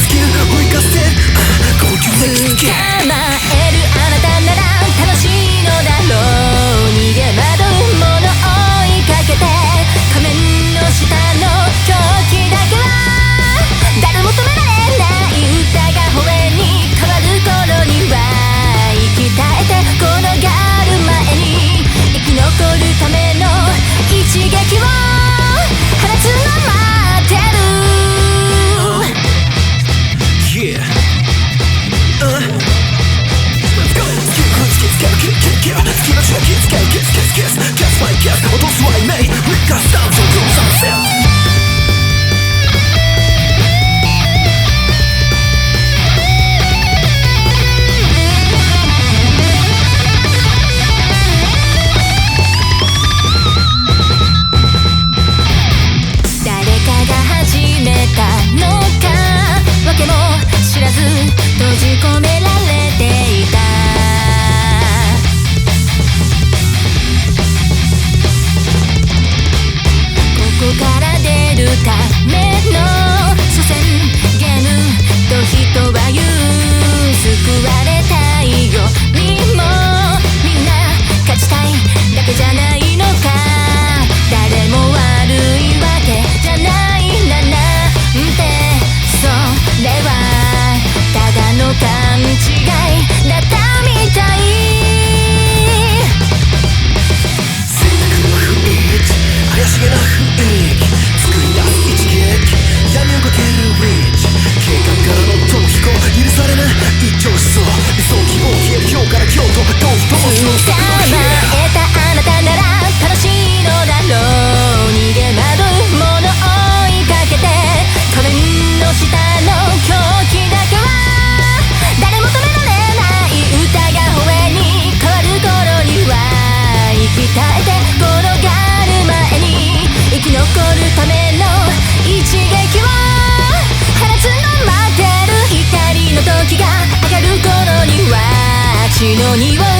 スキルを生かせ高級的捕まえるあなたなら楽しいのだろう。逃げ惑うもの追いかけて仮面の下の狂気だけは誰も止められない歌が声に変わる頃には息絶えて転がる前に生き残るための一撃を放つの待ってる。 Yeah Let's go Skill check it Guess my guess 落とすはイメージ We got sound so good sunset「血の匂い